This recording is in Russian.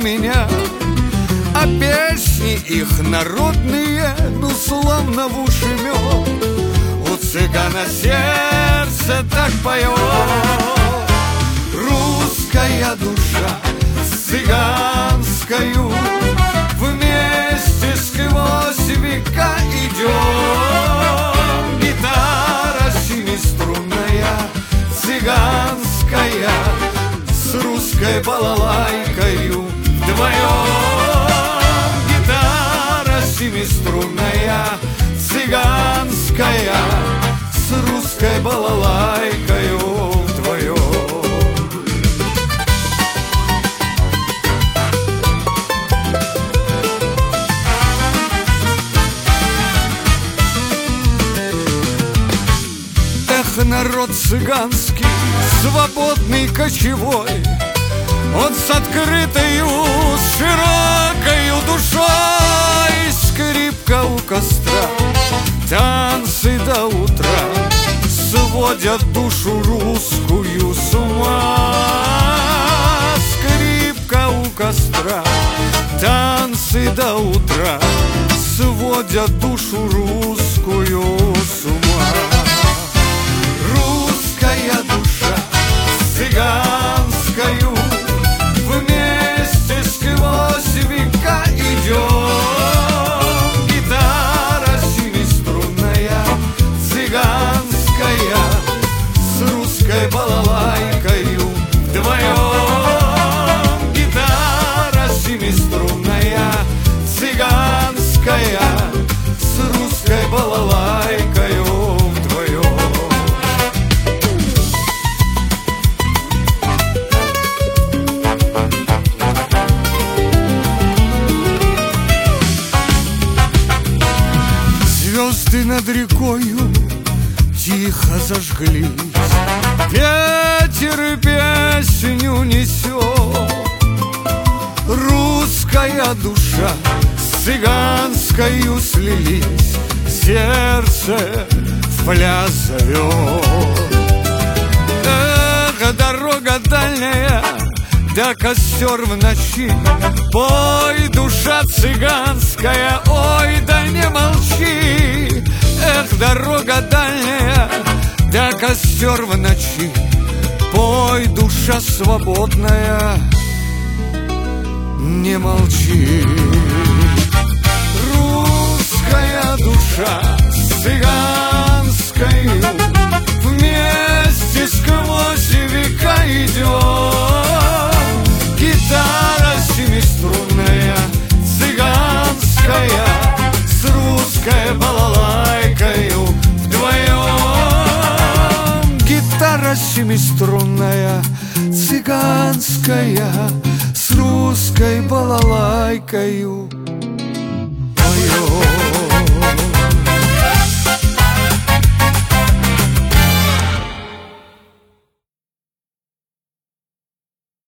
меня, а песни их народные, ну, словно в уши мед. У цыгана сердце так поет. Русская душа с цыганскою вместе сквозь века идет. Гитара семиструнная, цыганская, с русской балалайкою вдвоем. Гитара семиструнная, цыганская, с русской балалайкою вдвоем. Эх, народ цыганский, свободный, кочевой, он с открытою, с широкою душой. Скрипка у костра, танцы до утра сводят душу русскую с ума. Скрипка у костра, танцы до утра сводят душу русскую с ума. Русская душа с цыганскою вместе сквозь века идет. Гитара семиструнная, цыганская, с русской балалайкою вдвоем. Гитара семиструнная, цыганская, с русской балалайкою вдвоем. Звезды над рекою тихо зажглись, ветер песню несет. Русская душа с цыганскою слились, сердце в пляс зовет. Эх, дорога дальняя, да костер в ночи, пой, душа цыганская, ой, да не молчи. Эх, дорога дальняя, да костер в ночи, пой, душа свободная, не молчи. Русская душа с цыганскою вместе сквозь века идет. Гитара семиструнная, цыганская, с русской балалайкою вдвоем. Гитара семиструнная, цыганская, с русской балалайкою